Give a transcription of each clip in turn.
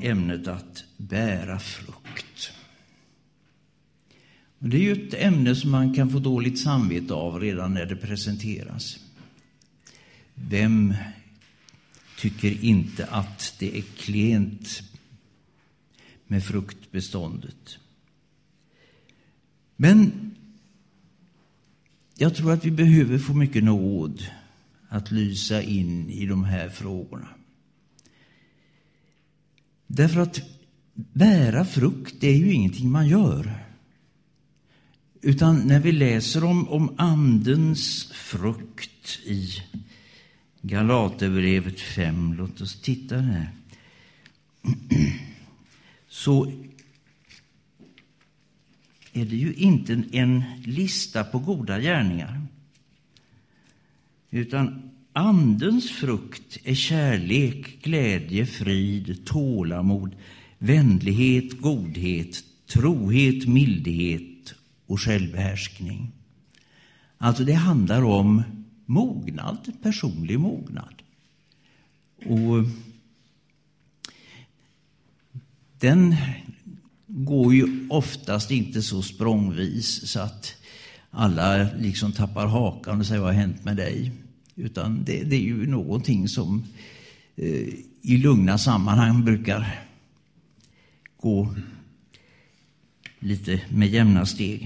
ämnet att bära frukt. Och det är ju ett ämne som man kan få dåligt samvete av redan när det presenteras. Vem tycker inte att det är klent med fruktbeståndet? Men jag tror att vi behöver få mycket nåd att lysa in i de här frågorna. Därför att bära frukt, det är ju ingenting man gör. Utan när vi läser om andens frukt i Galaterbrevet 5, låt oss titta här. Så är det ju inte en lista på goda gärningar. Utan andens frukt är kärlek, glädje, frid, tålamod, vänlighet, godhet, trohet, mildhet och självbehärskning. Alltså det handlar om mognad, personlig mognad. Och den går ju oftast inte så språngvis så att alla liksom tappar hakan och säger vad har hänt med dig. Utan det är ju någonting som i lugna sammanhang brukar gå lite med jämna steg.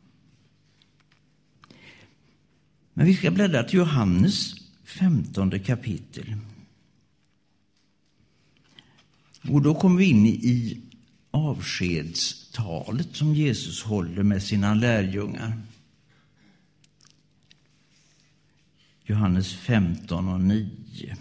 Men vi ska bläddra till Johannes 15 kapitel. Och då kommer vi in i avskedstalet som Jesus håller med sina lärjungar. Johannes 15:9.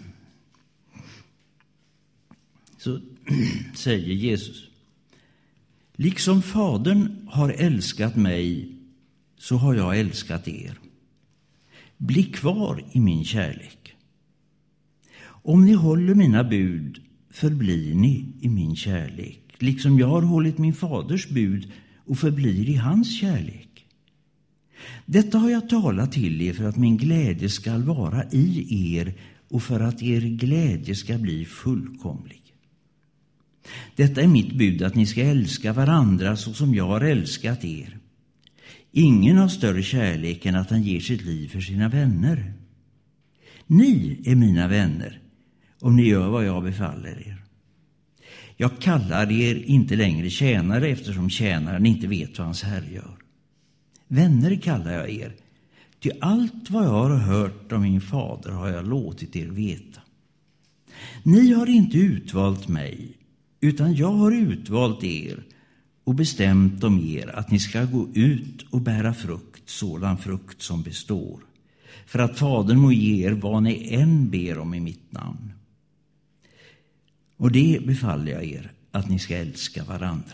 Så säger Jesus: liksom Fadern har älskat mig, så har jag älskat er. Bli kvar i min kärlek. Om ni håller mina bud, förblir ni i min kärlek, liksom jag har hållit min faders bud och förblir i hans kärlek. Detta har jag talat till er för att min glädje ska vara i er och för att er glädje ska bli fullkomlig. Detta är mitt bud, att ni ska älska varandra så som jag har älskat er. Ingen har större kärlek än att han ger sitt liv för sina vänner. Ni är mina vänner om ni gör vad jag befaller er. Jag kallar er inte längre tjänare, eftersom tjänaren inte vet vad hans herre gör. Vänner kallar jag er, ty allt vad jag har hört om min fader har jag låtit er veta. Ni har inte utvalt mig, utan jag har utvalt er och bestämt om er att ni ska gå ut och bära frukt, sådan frukt som består, för att Fadern må ge er vad ni än ber om i mitt namn. Och det befaller jag er, att ni ska älska varandra.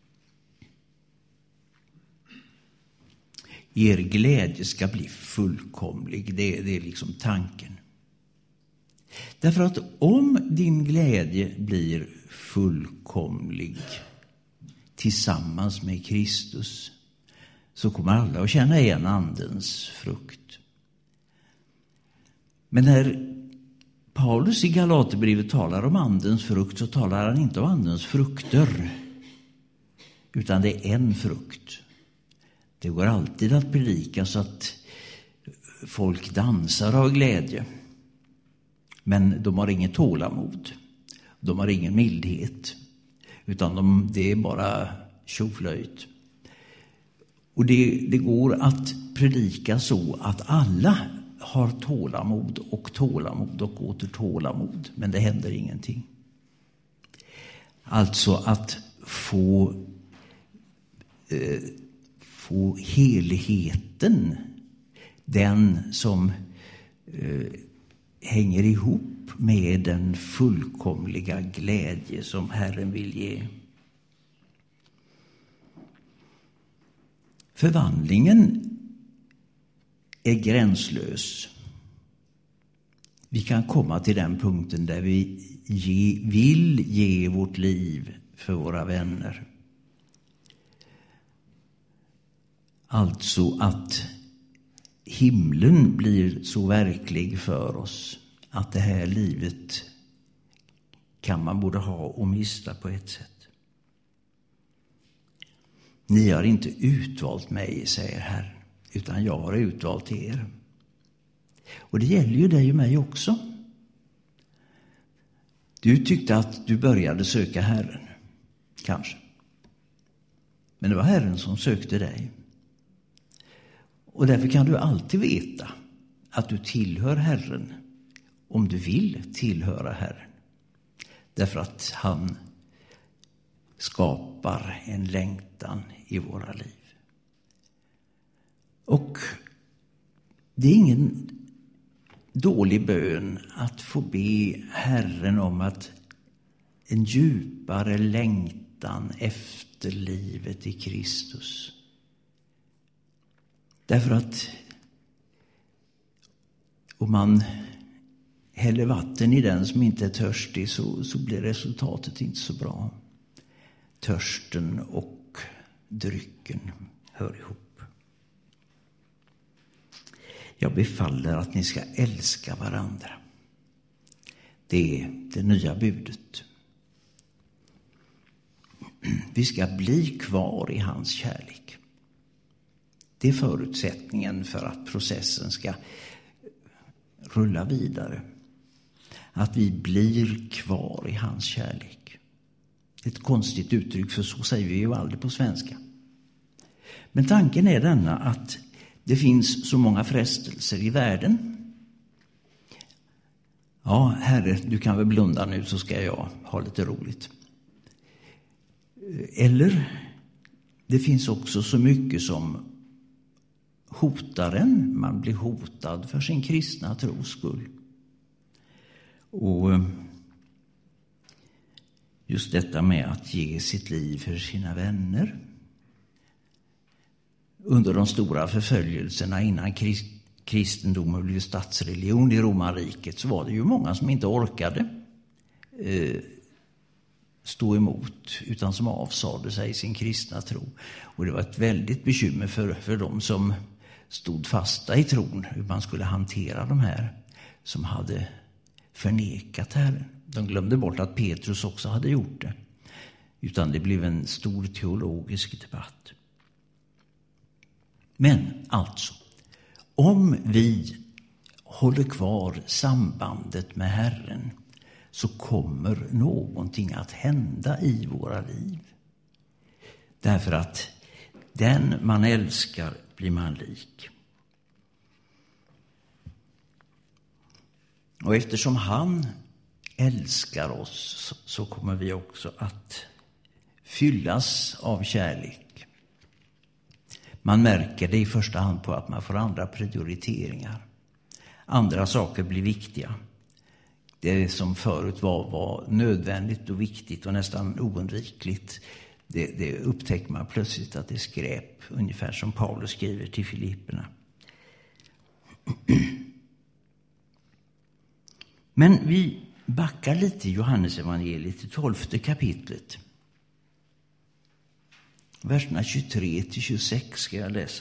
Er glädje ska bli fullkomlig, det är liksom tanken. Därför att om din glädje blir fullkomlig tillsammans med Kristus, så kommer alla att känna igen andens frukt. Men när Paulus i Galaterbrevet talar om andens frukt, så talar han inte om andens frukter, utan det är en frukt. Det går alltid att predika så att folk dansar av glädje. Men de har inget tålamod. De har ingen mildhet. Utan det är bara tjoflöjt. Och det går att predika så att alla har tålamod och åter tålamod. Men det händer ingenting. Alltså att få helheten, den som hänger ihop med den fullkomliga glädje som Herren vill ge. Förvandlingen är gränslös. Vi kan komma till den punkten där vi vill ge vårt liv för våra vänner. Alltså att himlen blir så verklig för oss att det här livet kan man både ha och mista på ett sätt. Ni har inte utvalt mig, säger Herren, utan jag har utvalt er. Och det gäller ju dig och mig också. Du tyckte att du började söka Herren, kanske. Men det var Herren som sökte dig. Och därför kan du alltid veta att du tillhör Herren om du vill tillhöra Herren. Därför att han skapar en längtan i våra liv. Och det är ingen dålig bön att få be Herren om att en djupare längtan efter livet i Kristus. Därför att om man häller vatten i den som inte är törstig så blir resultatet inte så bra. Törsten och drycken hör ihop. Jag befaller att ni ska älska varandra. Det är det nya budet. Vi ska bli kvar i hans kärlek. Det är förutsättningen för att processen ska rulla vidare. Att vi blir kvar i hans kärlek. Ett konstigt uttryck, för så säger vi ju aldrig på svenska. Men tanken är denna, att det finns så många frestelser i världen. Ja, Herre, du kan väl blunda nu så ska jag ha lite roligt. Eller det finns också så mycket som hotar en. Man blir hotad för sin kristna tros skull. Och just detta med att ge sitt liv för sina vänner. Under de stora förföljelserna innan kristendomen blev statsreligion i romarriket så var det ju många som inte orkade stå emot utan som avsade sig sin kristna tro. Och det var ett väldigt bekymmer för de som stod fasta i tron, hur man skulle hantera de här som hade förnekat Herren. De glömde bort att Petrus också hade gjort det. Utan det blev en stor teologisk debatt. Men alltså, om vi håller kvar sambandet med Herren så kommer någonting att hända i våra liv. Därför att den man älskar blir man lik. Och eftersom han älskar oss så kommer vi också att fyllas av kärlek. Man märker det i första hand på att man får andra prioriteringar. Andra saker blir viktiga. Det som förut var nödvändigt och viktigt och nästan oundvikligt, det upptäcker man plötsligt att det är skräp. Ungefär som Paulus skriver till Filipperna. Men vi backar lite i Johannes evangeliet i 12:e kapitlet. Verserna 23-26 ska jag läsa.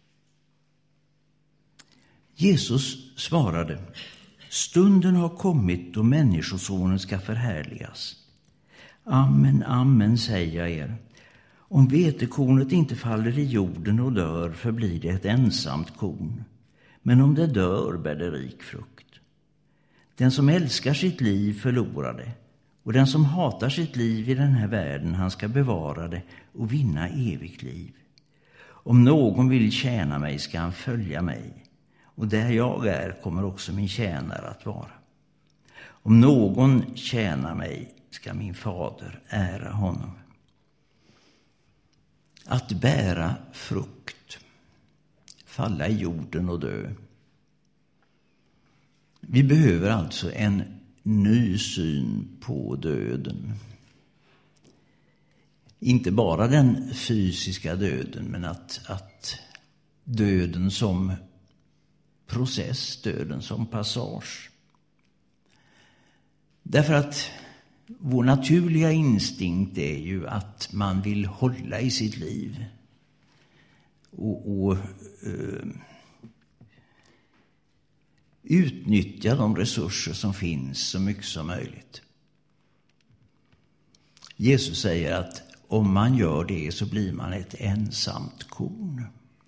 Jesus svarade: stunden har kommit då människosonen ska förhärligas. Amen, amen säger jag er. Om vetekornet inte faller i jorden och dör förblir det ett ensamt korn. Men om det dör bär det rik frukt. Den som älskar sitt liv förlorar det. Och den som hatar sitt liv i den här världen, han ska bevara det och vinna evigt liv. Om någon vill tjäna mig ska han följa mig. Och där jag är kommer också min tjänare att vara. Om någon tjänar mig ska min fader ära honom. Att bära frukt, falla i jorden och dö. Vi behöver alltså en ny syn på döden. Inte bara den fysiska döden, men att döden som process, döden som passage. Därför att vår naturliga instinkt är ju att man vill hålla i sitt liv och utnyttja de resurser som finns så mycket som möjligt. Jesus säger att om man gör det så blir man ett ensamt korn.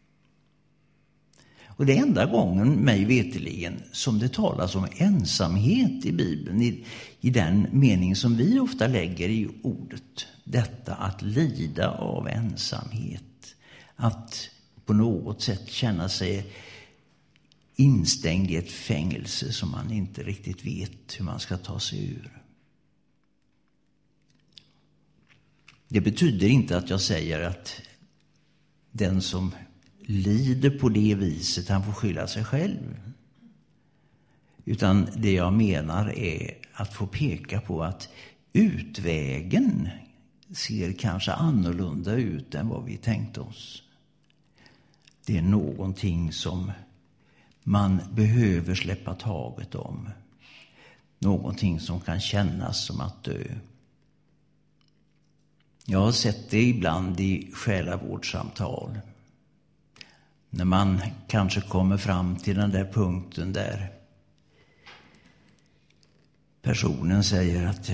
Och det är enda gången, mig veteligen, som det talas om ensamhet i Bibeln, i den mening som vi ofta lägger i ordet. Detta att lida av ensamhet. Att på något sätt känna sig instängd i ett fängelse som man inte riktigt vet hur man ska ta sig ur. Det betyder inte att jag säger att den som lider på det viset, han får skylla sig själv. Utan det jag menar är att få peka på att utvägen ser kanske annorlunda ut än vad vi tänkte oss. Det är någonting som man behöver släppa taget om. Någonting som kan kännas som att dö. Jag har sett det ibland i själavårdssamtal. När man kanske kommer fram till den där punkten där personen säger att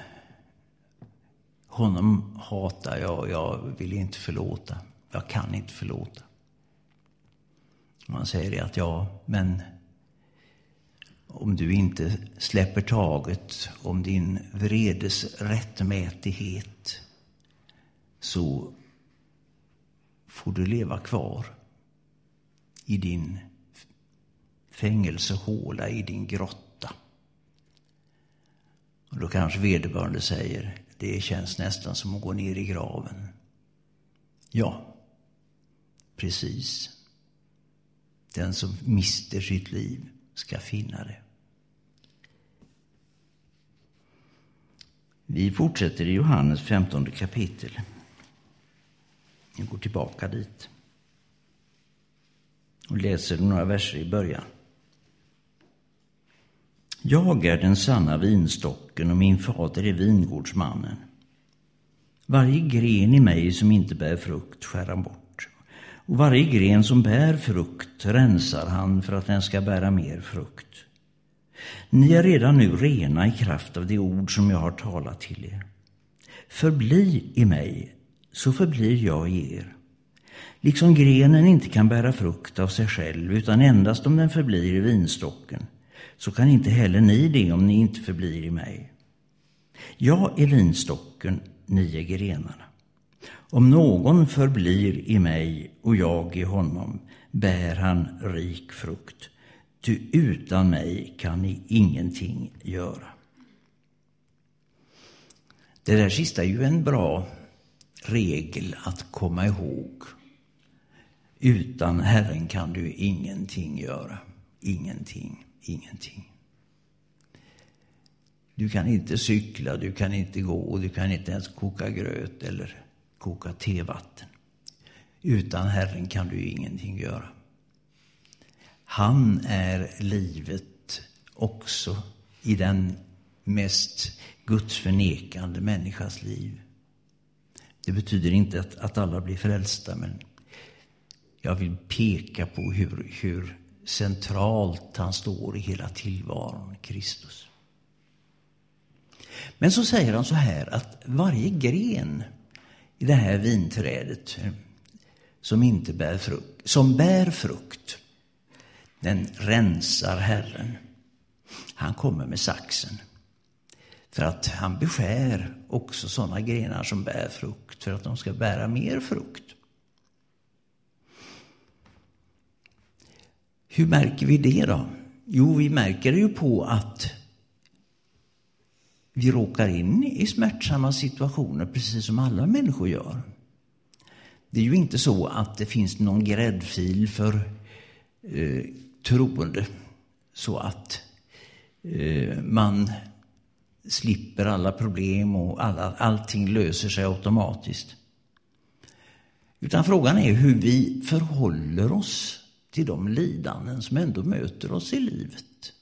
honom hatar jag vill inte förlåta. Jag kan inte förlåta. Man säger att men om du inte släpper taget om din vredes rättmätighet så får du leva kvar i din fängelsehåla, i din grotta. Och då kanske vederbörande säger, det känns nästan som att gå ner i graven. Ja, precis. Den som mister sitt liv ska finna det. Vi fortsätter i Johannes 15 kapitel. Vi går tillbaka dit och läser några verser i början. Jag är den sanna vinstocken och min fader är vingårdsmannen. Varje gren i mig som inte bär frukt skär han bort. Och varje gren som bär frukt rensar han för att den ska bära mer frukt. Ni är redan nu rena i kraft av det ord som jag har talat till er. Förbli i mig, så förblir jag i er. Liksom grenen inte kan bära frukt av sig själv utan endast om den förblir i vinstocken, så kan inte heller ni det om ni inte förblir i mig. Jag är vinstocken, ni är grenarna. Om någon förblir i mig och jag i honom, bär han rik frukt. Ty utan mig kan ni ingenting göra. Det där sista är ju en bra regel att komma ihåg. Utan Herren kan du ingenting göra. Ingenting. Du kan inte cykla, du kan inte gå, du kan inte ens koka gröt eller koka tevatten. Utan Herren kan du ingenting göra. Han är livet också i den mest gudsförnekande människas liv. Det betyder inte att alla blir frälsta, men jag vill peka på hur centralt han står i hela tillvaron, Kristus. Men så säger han så här att varje gren i det här vinträdet som inte bär frukt, som bär frukt, den rensar Herren. Han kommer med saxen. För att han beskär också sådana grenar som bär frukt för att de ska bära mer frukt. Hur märker vi det då? Jo, vi märker det ju på att vi råkar in i smärtsamma situationer precis som alla människor gör. Det är ju inte så att det finns någon gräddfil för troende så att man slipper alla problem och allting löser sig automatiskt. Utan frågan är hur vi förhåller oss till de lidanden som ändå möter oss i livet.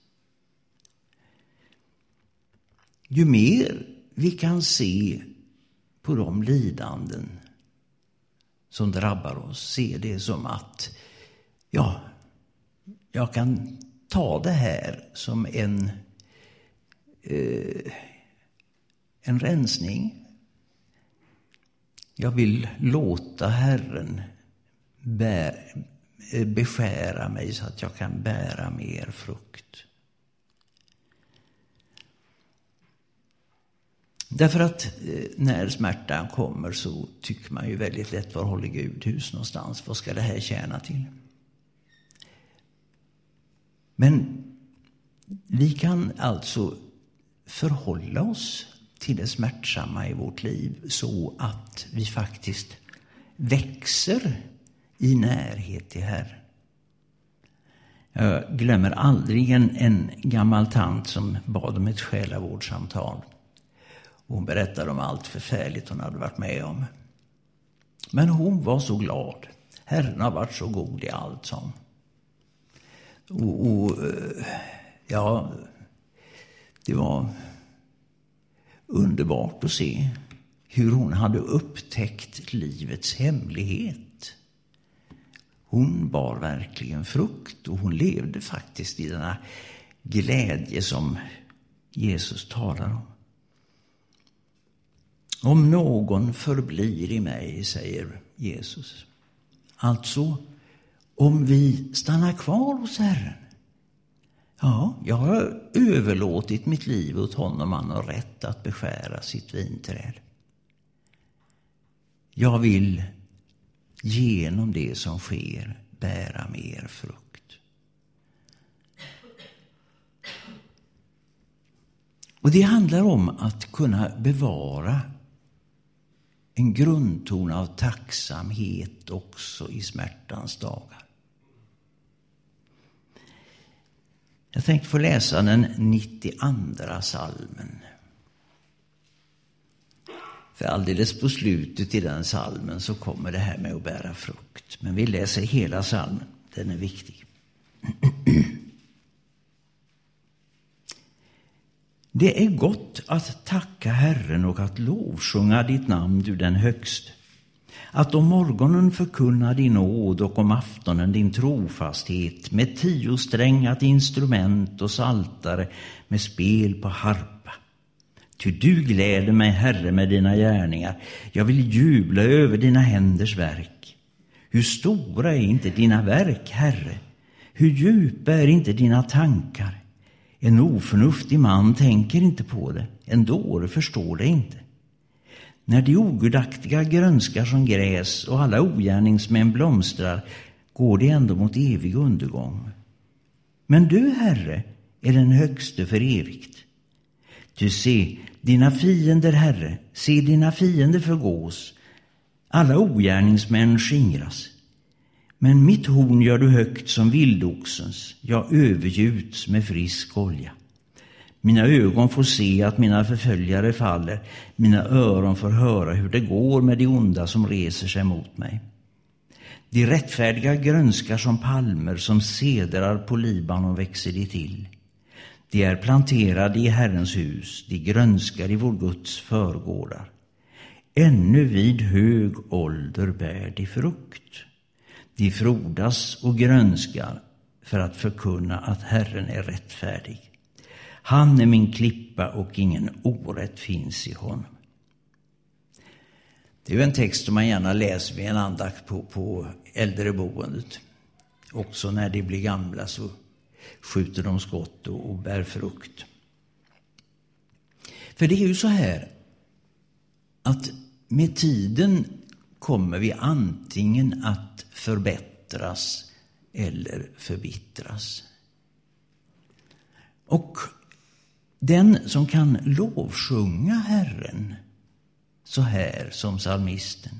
Ju mer vi kan se på de lidanden som drabbar oss, se det som att jag kan ta det här som en rensning. Jag vill låta Herren beskära mig så att jag kan bära mer frukt. Därför att när smärtan kommer så tycker man ju väldigt lätt, var håller Gud hus någonstans? Vad ska det här tjäna till? Men vi kan alltså förhålla oss till det smärtsamma i vårt liv så att vi faktiskt växer i närhet till Herren. Jag glömmer aldrig en gammal tant som bad om ett själavårdssamtal. Hon berättade om allt förfärligt hon hade varit med om. Men hon var så glad. Herren har varit så god i allt som. Ja, det var underbart att se hur hon hade upptäckt livets hemlighet. Hon bar verkligen frukt och hon levde faktiskt i denna glädje som Jesus talar om. Om någon förblir i mig, säger Jesus. Alltså, om vi stannar kvar hos Herren. Ja, jag har överlåtit mitt liv åt honom, han har rätt att beskära sitt vinträd. Jag vill genom det som sker bära mer frukt. Och det handlar om att kunna bevara en grundton av tacksamhet också i smärtans dagar. Jag tänkte få läsa den 92:a salmen. För alldeles på slutet i den salmen så kommer det här med att bära frukt. Men vi läser hela salmen, den är viktig. Det är gott att tacka Herren och att lovsjunga ditt namn, du den högste. Att om morgonen förkunna din nåd och om aftonen din trofasthet med 10-strängat instrument och saltare med spel på harpa. Ty du gläder mig, Herre, med dina gärningar. Jag vill jubla över dina händers verk. Hur stora är inte dina verk, Herre? Hur djupa är inte dina tankar? En oförnuftig man tänker inte på det. En dåre förstår det inte. När de ogudaktiga grönskar som gräs och alla ogärningsmän blomstrar går det ändå mot evig undergång. Men du, Herre, är den högste för evigt. Du se dina fiender, Herre, se dina fiender förgås. Alla ogärningsmän skingras. Men mitt horn gör du högt som vildoxens, jag övergjuts med frisk olja. Mina ögon får se att mina förföljare faller, mina öron får höra hur det går med de onda som reser sig mot mig. De rättfärdiga grönskar som palmer, som cedrar på Libanon växer de till. De är planterade i Herrens hus, de grönskar i vår Guds förgårdar. Ännu vid hög ålder bär de frukt. De frodas och grönskar för att förkunna att Herren är rättfärdig. Han är min klippa och ingen orätt finns i honom. Det är ju en text som man gärna läser vid en andakt på äldreboendet. Också när de blir gamla så skjuter de skott och bär frukt. För det är ju så här att med tiden kommer vi antingen att förbättras eller förbittras. Och den som kan lovsjunga Herren så här som psalmisten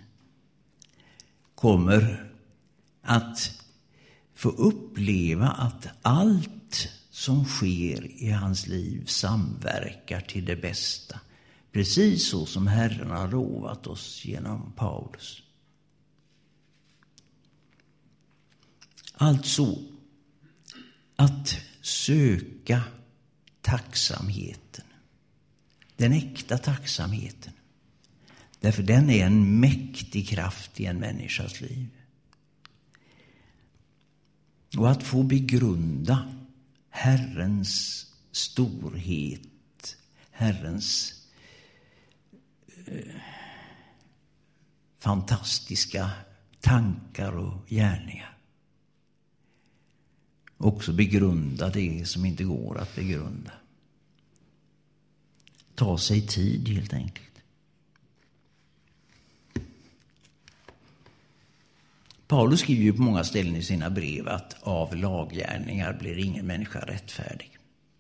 kommer att få uppleva att allt som sker i hans liv samverkar till det bästa. Precis så som Herren har lovat oss genom Paulus. Alltså att söka tacksamheten. Den äkta tacksamheten. Därför den är en mäktig kraft i en människas liv. Och att få begrunda Herrens storhet, Herrens fantastiska tankar och gärningar. Också begrunda det som inte går att begrunda. Ta sig tid helt enkelt. Paulus skriver ju på många ställen i sina brev att av laggärningar blir ingen människa rättfärdig.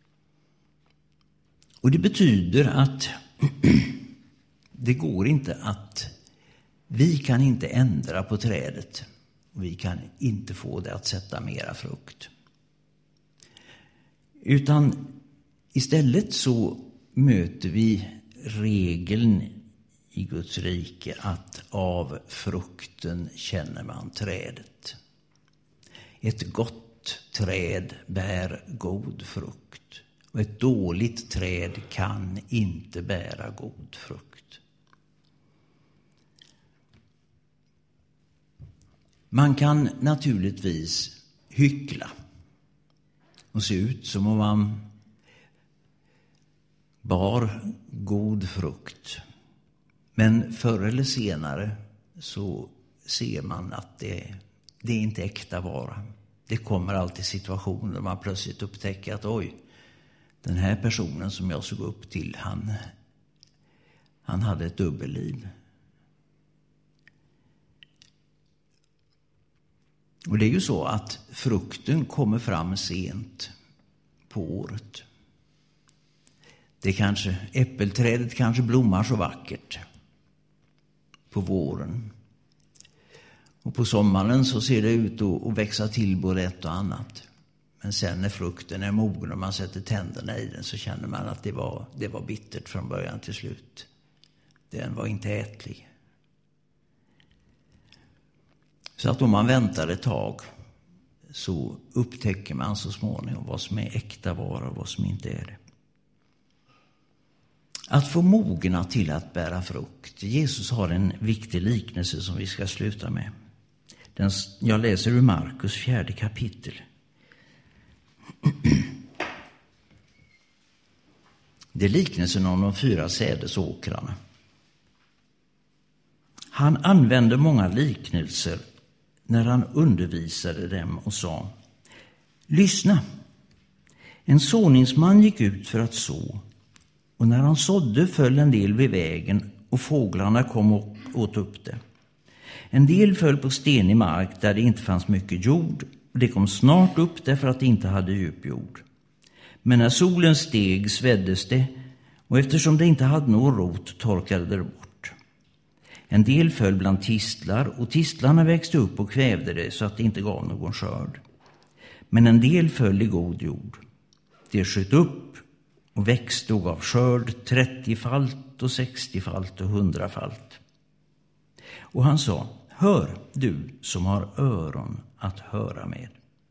Och det betyder att det går inte att, vi kan inte ändra på trädet och vi kan inte få det att sätta mera frukt. Utan istället så möter vi regeln i Guds rike att av frukten känner man trädet. Ett gott träd bär god frukt och ett dåligt träd kan inte bära god frukt. Man kan naturligtvis hyckla och se ut som om man bar god frukt. Men förr eller senare så ser man att det är inte äkta vara. Det kommer alltid situationer där man plötsligt upptäcker att oj, den här personen som jag såg upp till, han hade ett dubbelliv. Och det är ju så att frukten kommer fram sent på året. Äppelträdet kanske blommar så vackert på våren. Och på sommaren så ser det ut att växa till både ett och annat. Men sen när frukten är mogen och man sätter tänderna i den så känner man att det var bittert från början till slut. Den var inte ätlig. Så att om man väntar ett tag så upptäcker man så småningom vad som är äkta vara och vad som inte är det. Att få mogna till att bära frukt. Jesus har en viktig liknelse som vi ska sluta med. Jag läser ur Markus 4 kapitel. Det är liknelsen om de 4 sädesåkrarna. Han använde många liknelser när han undervisade dem och sa: lyssna, en såningsman gick ut för att så. Och när han sådde föll en del vid vägen och fåglarna kom och åt upp det. En del föll på stenig mark där det inte fanns mycket jord och det kom snart upp därför att det inte hade djup jord. Men när solen steg sveddes det och eftersom det inte hade någon rot torkade det bort. En del föll bland tistlar och tistlarna växte upp och kvävde det så att det inte gav någon skörd. Men en del föll i god jord. Det sköt upp och växte och gav skörd 30-falt och 60-falt och 100-falt. Och han sa: hör du som har öron att höra med.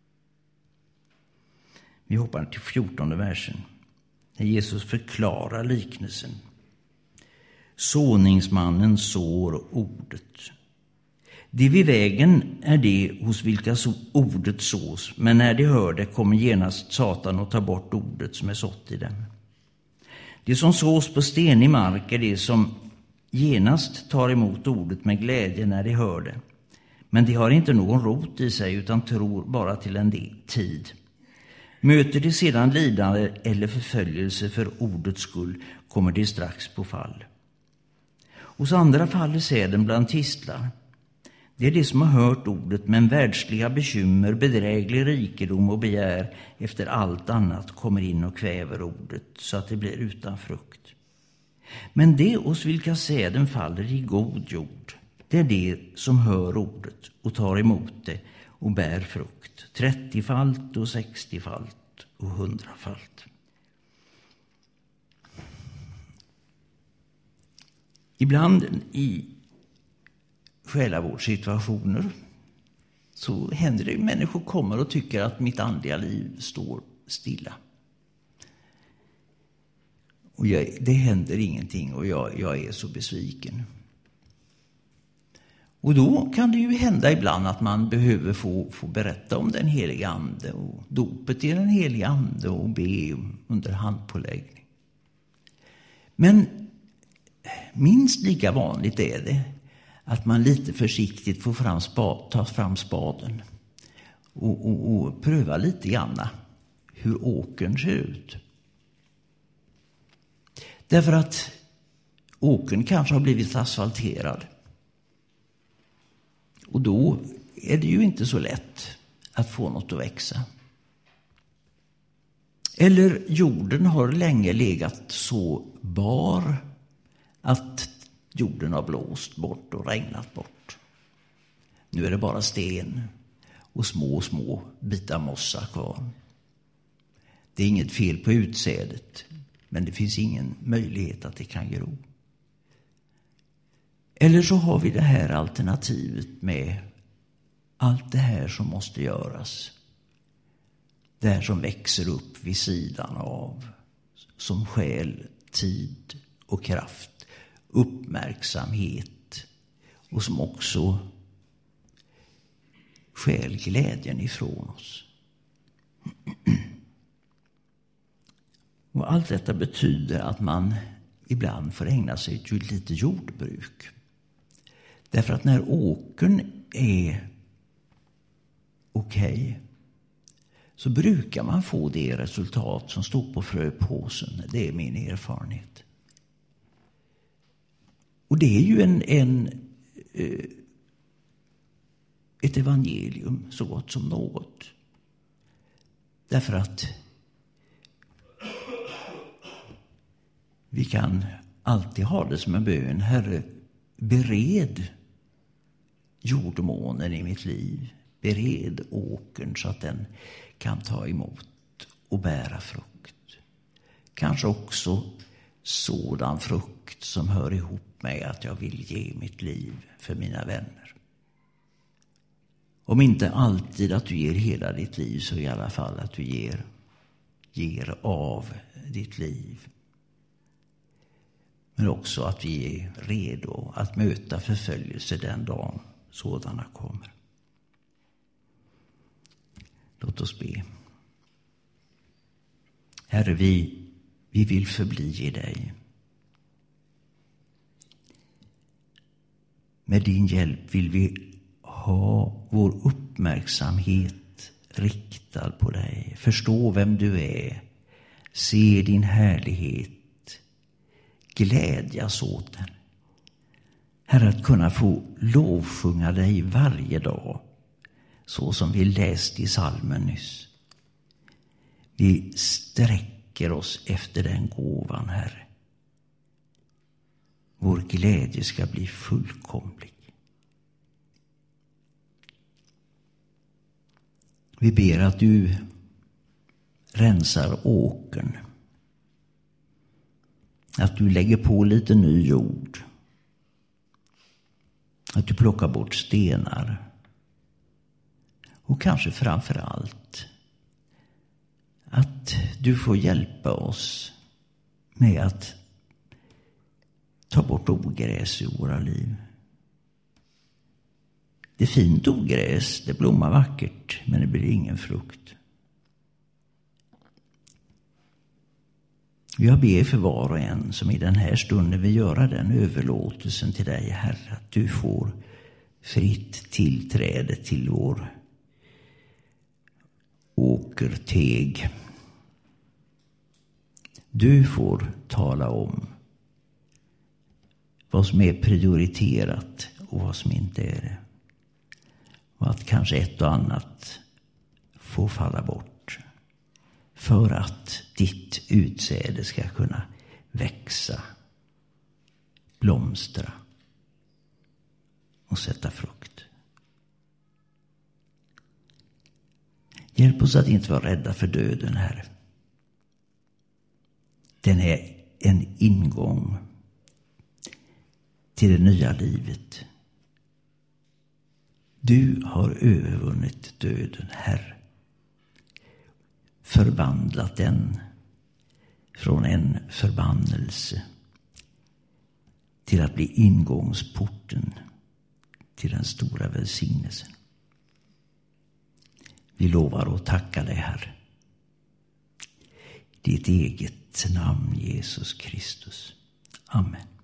Vi hoppar till 14:e versen. När Jesus förklarar liknelsen. Såningsmannen sår ordet. Det vid vägen är det hos vilka ordet sås, men när de hör det kommer genast Satan och tar bort ordet som är sått i dem. Det som sås på stenig mark är det som genast tar emot ordet med glädje när de hör det. Men de har inte någon rot i sig utan tror bara till en tid. Möter de sedan lidande eller förföljelse för ordets skull kommer de strax på fall. Hos andra faller säden bland tistlar. Det är det som har hört ordet, men världsliga bekymmer, bedräglig rikedom och begär efter allt annat kommer in och kväver ordet så att det blir utan frukt. Men det hos vilka säden faller i god jord, det är det som hör ordet och tar emot det och bär frukt, 30-falt och 60-falt och 100-falt. Ibland i själavårdssituationer så händer det att människor kommer och tycker att mitt andliga liv står stilla. Och det händer ingenting och jag är så besviken. Och då kan det ju hända ibland att man behöver få berätta om den heliga ande och dopet i den heliga ande och be under handpåläggning. Men minst lika vanligt är det att man lite försiktigt får ta fram spaden och pröva lite grann hur åkern ser ut. Därför att åkern kanske har blivit asfalterad. Och då är det ju inte så lätt att få något att växa. Eller jorden har länge legat så bar att jorden har blåst bort och regnat bort. Nu är det bara sten och små bitar mossa kvar. Det är inget fel på utsädet, men det finns ingen möjlighet att det kan gro. Eller så har vi det här alternativet med allt det här som måste göras. Det här som växer upp vid sidan av, som stjäl tid och kraft, uppmärksamhet och som också stjäl glädjen ifrån oss. Och allt detta betyder att man ibland får ägna sig åt lite jordbruk. Därför att när åkern är okej, så brukar man få det resultat som står på fröpåsen. Det är min erfarenhet. Och det är ju ett evangelium så gott som något. Därför att vi kan alltid ha det som en bön. Herre, bered jordmånen i mitt liv. Bered åkern så att den kan ta emot och bära frukt. Kanske också sådan frukt som hör ihop med att jag vill ge mitt liv för mina vänner. Om inte alltid att du ger hela ditt liv, så i alla fall att du ger av ditt liv. Men också att vi är redo att möta förföljelse den dag sådana kommer. Låt oss be. Herre, vi vill förbli i dig. Med din hjälp vill vi ha vår uppmärksamhet riktad på dig. Förstå vem du är. Se din härlighet. Glädjas åt den. Herre, att kunna få lovsjunga dig varje dag. Så som vi läste i psalmen nyss. Vi sträcker oss efter den gåvan, Herre. Vår glädje ska bli fullkomlig. Vi ber att du rensar åkern. Att du lägger på lite ny jord. Att du plockar bort stenar. Och kanske framför allt att du får hjälpa oss med att ta bort ogräs i våra liv. Det är fint ogräs, det blommar vackert, men det blir ingen frukt. Jag ber för var och en som i den här stunden vill göra den överlåtelsen till dig, Herre, att du får fritt tillträde till vår åkerteg. Du får tala om vad som är prioriterat och vad som inte är det. Och att kanske ett och annat får falla bort. För att ditt utsäde ska kunna växa, blomstra och sätta frukt. Hjälp oss att inte vara rädda för döden, Herre. Den är en ingång till det nya livet. Du har övervunnit döden, Herre. Förvandlat den från en förbannelse till att bli ingångsporten till den stora välsignelsen. Vi lovar att tacka dig, Herre. Ditt eget namn, Jesus Kristus. Amen.